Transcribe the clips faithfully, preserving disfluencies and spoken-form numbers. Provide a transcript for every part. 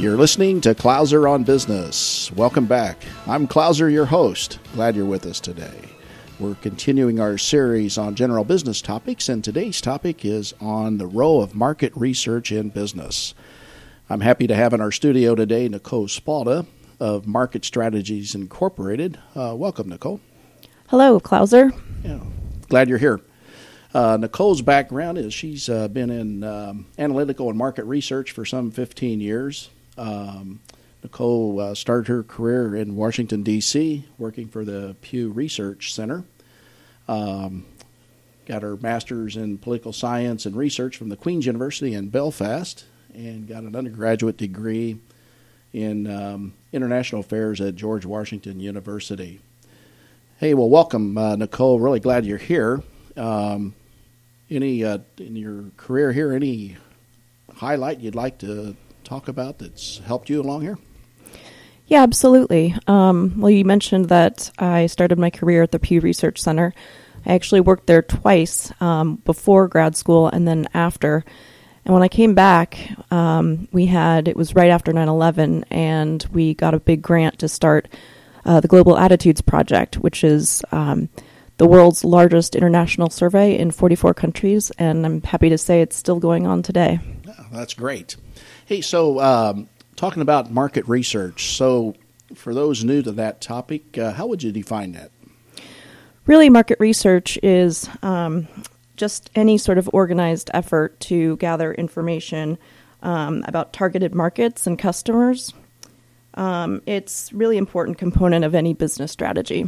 You're listening to Clouser on Business. Welcome back. I'm Clouser, your host. Glad you're with us today. We're continuing our series on general business topics, and today's topic is on the role of market research in business. I'm happy to have in our studio today Nicole Spalda of Market Strategies Incorporated. Uh, welcome, Nicole. Hello, Clouser. Yeah, glad you're here. Uh, Nicole's background is she's uh, been in um, analytical and market research for some fifteen years. Um, Nicole uh, started her career in Washington, D C, working for the Pew Research Center. Um, got her master's in political science and research from the Queen's University in Belfast, and got an undergraduate degree in um, international affairs at George Washington University. Hey, well, welcome, uh, Nicole. Really glad you're here. Um, any uh, in your career here, any highlight you'd like to talk about that's helped you along here? Yeah, absolutely. Um, well, you mentioned that I started my career at the Pew Research Center. I actually worked there twice, um, before grad school and then after. And when I came back, um, we had, it was right after nine eleven, and we got a big grant to start uh, the Global Attitudes Project, which is um, the world's largest international survey in forty-four countries, and I'm happy to say it's still going on today. Oh, that's great. Hey, so um, talking about market research, so for those new to that topic, uh, how would you define that? Really, market research is um, just any sort of organized effort to gather information um, about targeted markets and customers. Um, it's really important component of any business strategy.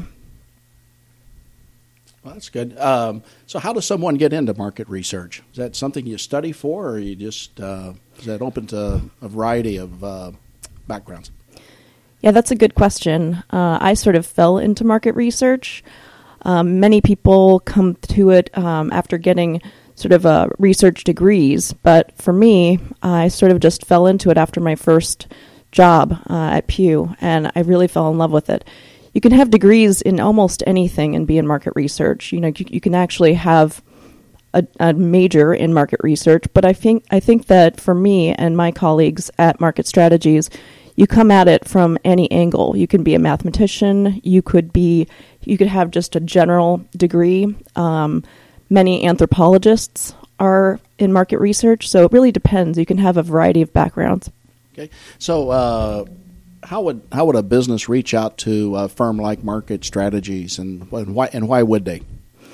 Well, that's good. Um, so how does someone get into market research? Is that something you study for, or you just uh, is that open to a variety of uh, backgrounds? Yeah, that's a good question. Uh, I sort of fell into market research. Um, many people come to it um, after getting sort of uh, research degrees, but for me, I sort of just fell into it after my first job uh, at Pew, and I really fell in love with it. You can have degrees in almost anything and be in market research. You know, you, you can actually have a, a major in market research, but I think I think that for me and my colleagues at Market Strategies, you come at it from any angle. You can be a mathematician. You could be, you could have just a general degree. Um, many anthropologists are in market research, so it really depends. You can have a variety of backgrounds. Okay, so. Uh How would how would a business reach out to a firm like Market Strategies, and, and why and why would they?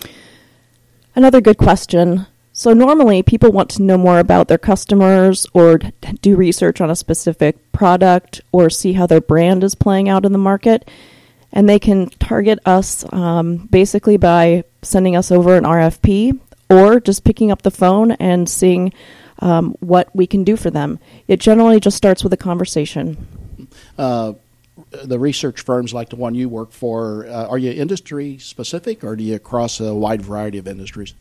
Another good question. So normally people want to know more about their customers or do research on a specific product or see how their brand is playing out in the market, and they can target us um, basically by sending us over an R F P or just picking up the phone and seeing um, what we can do for them. It generally just starts with a conversation. Uh, the research firms like the one you work for, uh, are you industry specific, or do you cross a wide variety of industries?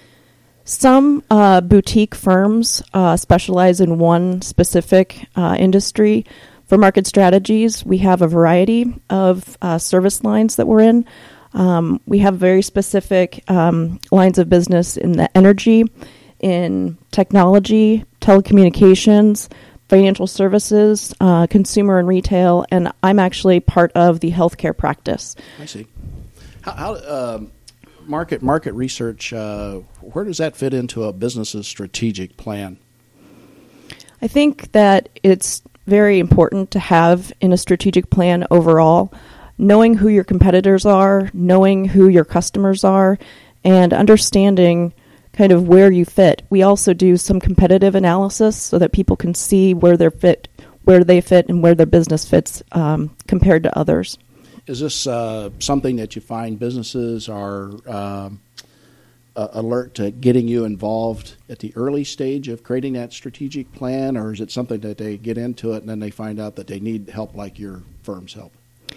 Some uh, boutique firms uh, specialize in one specific uh, industry. For Market Strategies, we have a variety of uh, service lines that we're in. Um, we have very specific um, lines of business in the energy, in technology, telecommunications, financial services, uh, consumer and retail, and I'm actually part of the healthcare practice. I see. How, how uh, market market research, uh, where does that fit into a business's strategic plan? I think that it's very important to have in a strategic plan overall, knowing who your competitors are, knowing who your customers are, and understanding kind of where you fit. We also do some competitive analysis so that people can see where they fit, where they fit, and where their business fits um, compared to others. Is this uh, something that you find businesses are um, uh, alert to getting you involved at the early stage of creating that strategic plan, or is it something that they get into it and then they find out that they need help like your firm's help?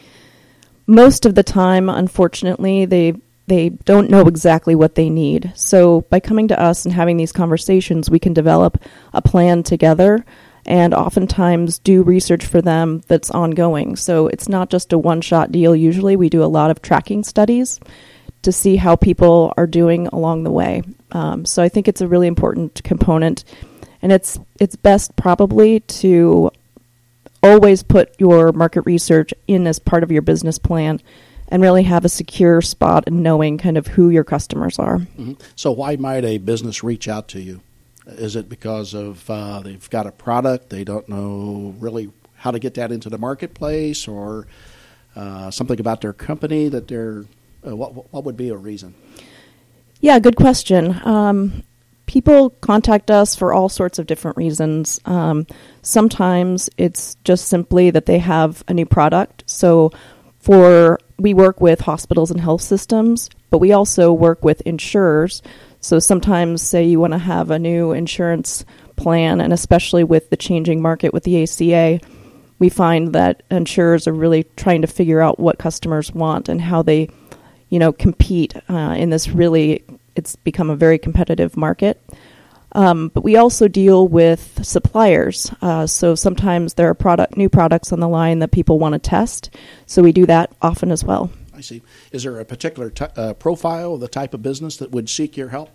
Most of the time, unfortunately, they they don't know exactly what they need. So by coming to us and having these conversations, we can develop a plan together and oftentimes do research for them that's ongoing. So it's not just a one-shot deal. Usually we do a lot of tracking studies to see how people are doing along the way. Um, so I think it's a really important component, and it's it's best probably to always put your market research in as part of your business plan and really have a secure spot in knowing kind of who your customers are. Mm-hmm. So why might a business reach out to you? Is it because of uh, they've got a product, they don't know really how to get that into the marketplace, or uh, something about their company that they're, uh, what, what would be a reason? Yeah, good question. Um, people contact us for all sorts of different reasons. Um, sometimes it's just simply that they have a new product. So for we work with hospitals and health systems, but we also work with insurers. So sometimes, say you want to have a new insurance plan, and especially with the changing market with the A C A, we find that insurers are really trying to figure out what customers want and how they, you know, compete uh, in this really, it's become a very competitive market. Um, but we also deal with suppliers. Uh, so sometimes there are product new products on the line that people want to test. So we do that often as well. I see. Is there a particular t- uh, profile of the type of business that would seek your help?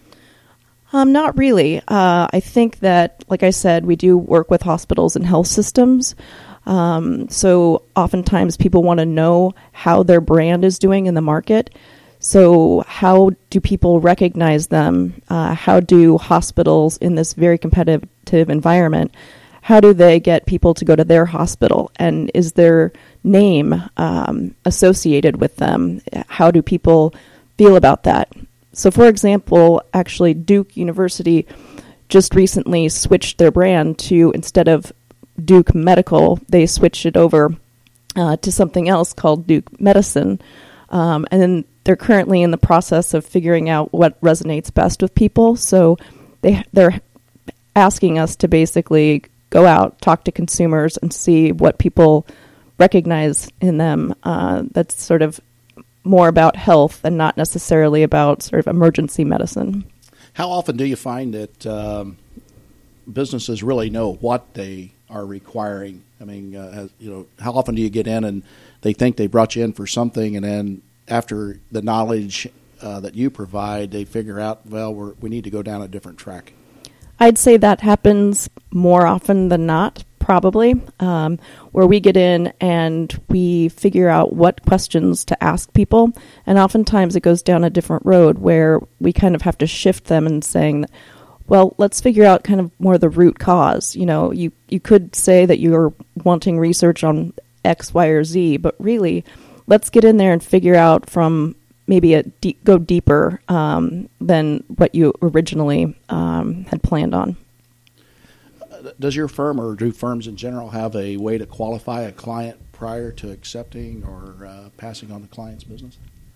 Um, not really. Uh, I think that, like I said, we do work with hospitals and health systems. Um, so oftentimes people want to know how their brand is doing in the market. So how do people recognize them? Uh, how do hospitals in this very competitive environment, how do they get people to go to their hospital? And is their name um, associated with them? How do people feel about that? So, for example, actually Duke University just recently switched their brand to, instead of Duke Medical, they switched it over uh, to something else called Duke Medicine. Um, and then they're currently in the process of figuring out what resonates best with people. So they, they're asking us to basically go out, talk to consumers, and see what people recognize in them. Uh, that's sort of more about health and not necessarily about sort of emergency medicine. How often do you find that um, businesses really know what they are requiring? I mean, uh, has, you know, how often do you get in and they think they brought you in for something, and then after the knowledge uh, that you provide, they figure out, well, we're, we need to go down a different track? I'd say that happens more often than not, probably, um, where we get in and we figure out what questions to ask people. And oftentimes it goes down a different road where we kind of have to shift them and saying, well, let's figure out kind of more the root cause. You know, you, you could say that you're wanting research on X, Y, or Z, but really, let's get in there and figure out from maybe a deep, go deeper um, than what you originally um, had planned on. Does your firm, or do firms in general, have a way to qualify a client prior to accepting or uh, passing on the client's business?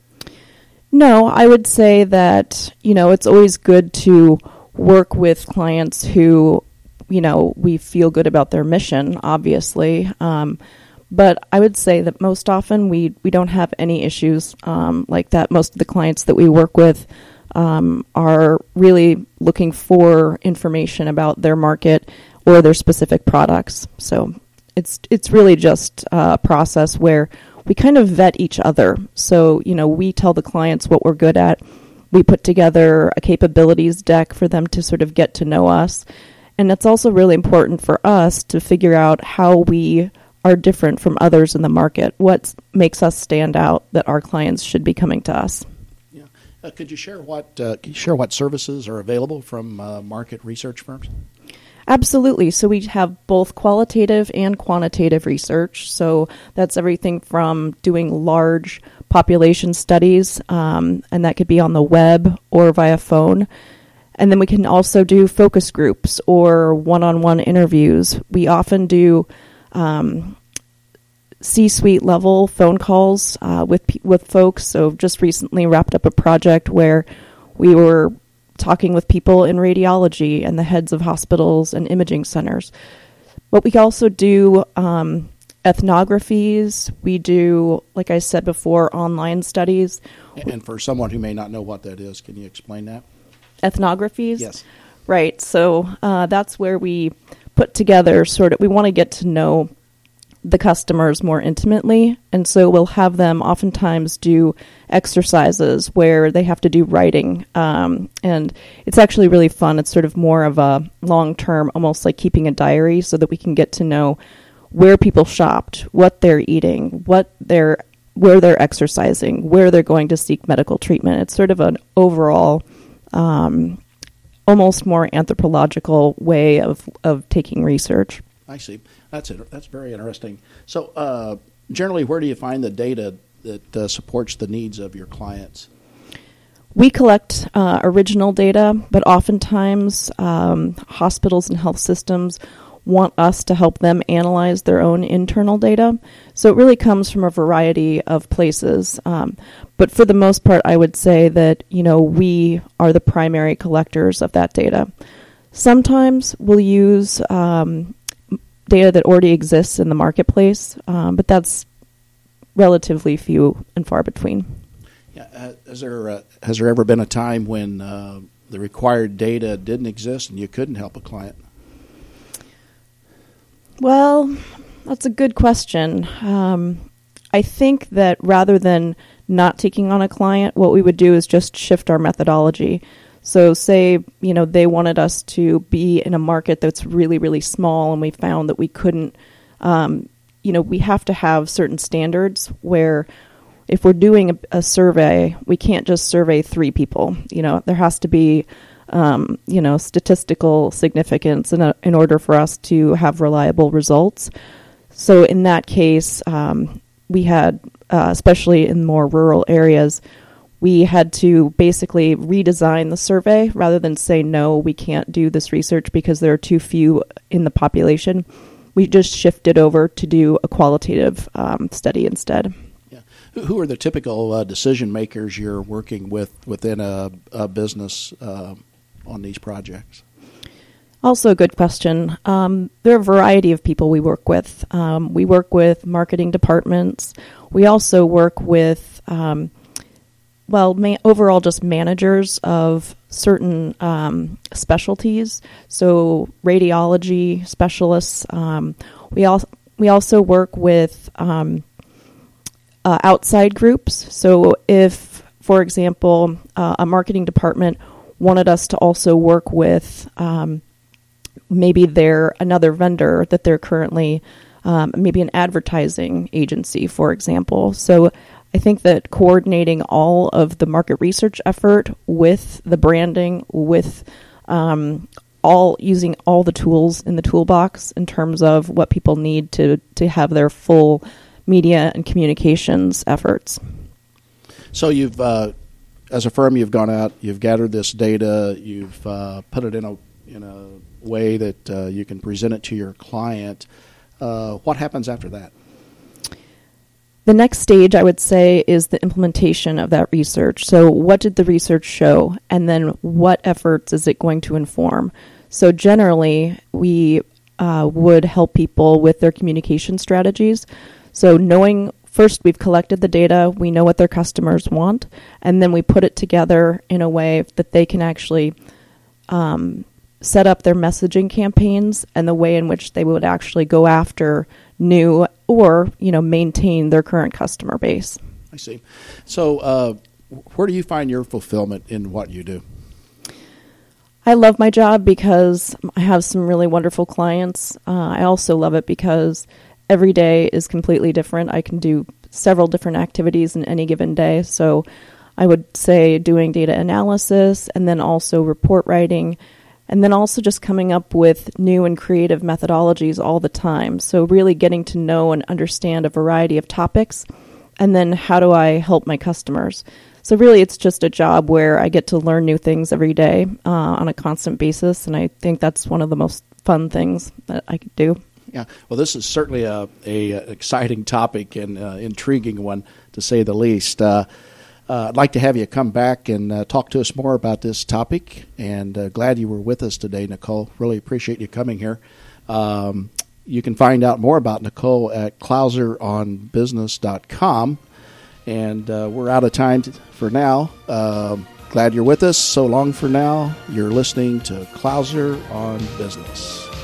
No, I would say that, you know, it's always good to work with clients who, you know, we feel good about their mission, obviously. Um, but I would say that most often we, we don't have any issues um, like that. Most of the clients that we work with um, are really looking for information about their market or their specific products. So it's it's really just a process where we kind of vet each other. So, you know, we tell the clients what we're good at. We put together a capabilities deck for them to sort of get to know us. And it's also really important for us to figure out how we are different from others in the market. What makes us stand out that our clients should be coming to us? Yeah, uh, could you share what uh, could you share what services are available from uh, market research firms? Absolutely. So we have both qualitative and quantitative research. So that's everything from doing large population studies, um, and that could be on the web or via phone. And then we can also do focus groups or one-on-one interviews. We often do um, C-suite level phone calls uh, with with folks. So just recently wrapped up a project where we were talking with people in radiology and the heads of hospitals and imaging centers. But we also do um, ethnographies. We do, like I said before, online studies. And for someone who may not know what that is, can you explain that? Ethnographies? Yes. Right. So uh, that's where we put together sort of, we want to get to know the customers more intimately. And so we'll have them oftentimes do exercises where they have to do writing. Um, and it's actually really fun. It's sort of more of a long-term, almost like keeping a diary so that we can get to know where people shopped, what they're eating, what they're where they're exercising, where they're going to seek medical treatment. It's sort of an overall, um, almost more anthropological way of, of taking research. I see. That's it. That's very interesting. So, uh, generally, where do you find the data that uh, supports the needs of your clients? We collect uh, original data, but oftentimes um, hospitals and health systems want us to help them analyze their own internal data. So it really comes from a variety of places. Um, but for the most part, I would say that, you know, we are the primary collectors of that data. Sometimes we'll use um, data that already exists in the marketplace, um, but that's relatively few and far between. Yeah, uh, has there uh, has there ever been a time when uh, the required data didn't exist and you couldn't help a client? Well, that's a good question. Um, I think that rather than not taking on a client, what we would do is just shift our methodology. So say, you know, they wanted us to be in a market that's really, really small, and we found that we couldn't, um, you know, we have to have certain standards where if we're doing a, a survey, we can't just survey three people. You know, there has to be Um, you know, statistical significance in, a, in order for us to have reliable results. So in that case, um, we had, uh, especially in more rural areas, we had to basically redesign the survey rather than say, no, we can't do this research because there are too few in the population. We just shifted over to do a qualitative um, study instead. Yeah. Who are the typical uh, decision makers you're working with within a, a business uh, on these projects? Also a good question. Um, there are a variety of people we work with. Um, we work with marketing departments. We also work with, um, well, ma- overall just managers of certain um, specialties. So radiology specialists. Um, we, al- we also work with um, uh, outside groups. So if, for example, uh, a marketing department wanted us to also work with um, maybe they're another vendor that they're currently, um, maybe an advertising agency, for example. So I think that coordinating all of the market research effort with the branding, with um, all using all the tools in the toolbox in terms of what people need to, to have their full media and communications efforts. So you've uh as a firm, you've gone out, you've gathered this data, you've uh, put it in a in a way that uh, you can present it to your client. Uh, what happens after that? The next stage, I would say, is the implementation of that research. So what did the research show? And then what efforts is it going to inform? So generally, we uh, would help people with their communication strategies. So knowing First, we've collected the data, we know what their customers want, and then we put it together in a way that they can actually um, set up their messaging campaigns and the way in which they would actually go after new or, you know, maintain their current customer base. I see. So uh, where do you find your fulfillment in what you do? I love my job because I have some really wonderful clients. Uh, I also love it because every day is completely different. I can do several different activities in any given day. So I would say doing data analysis and then also report writing and then also just coming up with new and creative methodologies all the time. So really getting to know and understand a variety of topics and then how do I help my customers. So really it's just a job where I get to learn new things every day uh, on a constant basis, and I think that's one of the most fun things that I could do. Yeah, well, this is certainly a, a exciting topic and uh, intriguing one, to say the least. Uh, uh, I'd like to have you come back and uh, talk to us more about this topic, and uh, glad you were with us today, Nicole. Really appreciate you coming here. Um, you can find out more about Nicole at clouser on business dot com, and uh, we're out of time t- for now. Uh, glad you're with us. So long for now. You're listening to Clouser on Business.